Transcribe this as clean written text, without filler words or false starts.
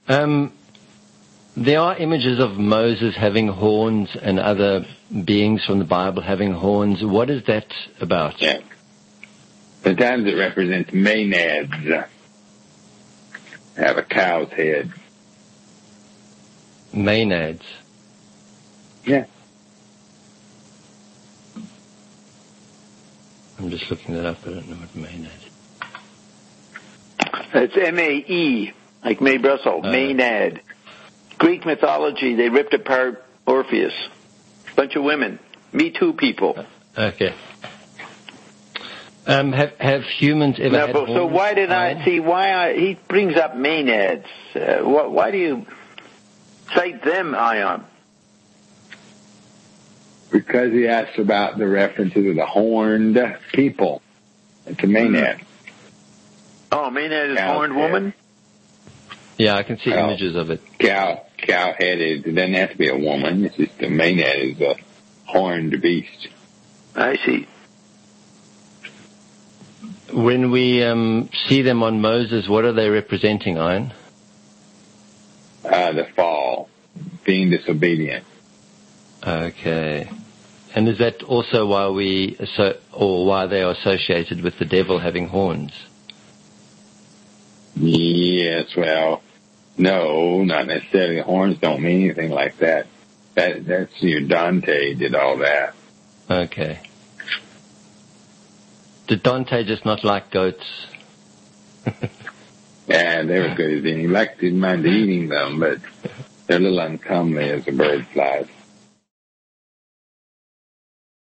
There are images of Moses having horns and other beings from the Bible having horns. What is that about? Yeah. Sometimes it represents maenads. Have a cow's head. Maenads. Yeah. I'm just looking that up. I don't know what maenad is. It's M-A-E, like Mae Brussel, Maenad. Greek mythology, they ripped apart Orpheus. Bunch of women. Me Too people. Okay. Have humans ever had horns? So why did he brings up Maenads. Why do you cite them, Ion? Because he asks about the references of the horned people. It's a maenad. Oh, maenad is horned woman? Yeah, I can see images of it. Cow-headed. It doesn't have to be a woman. It's just a maenad is a horned beast. I see. When we see them on Moses, what are they representing, Ian? The fall, being disobedient. Okay. And is that also why why they are associated with the devil having horns? Yes, well, no, not necessarily. Horns don't mean anything like that. That's your Dante did all that. Okay. Did Dante just not like goats? Yeah, they were good as any. He didn't mind eating them, but they're a little uncomely as the bird flies.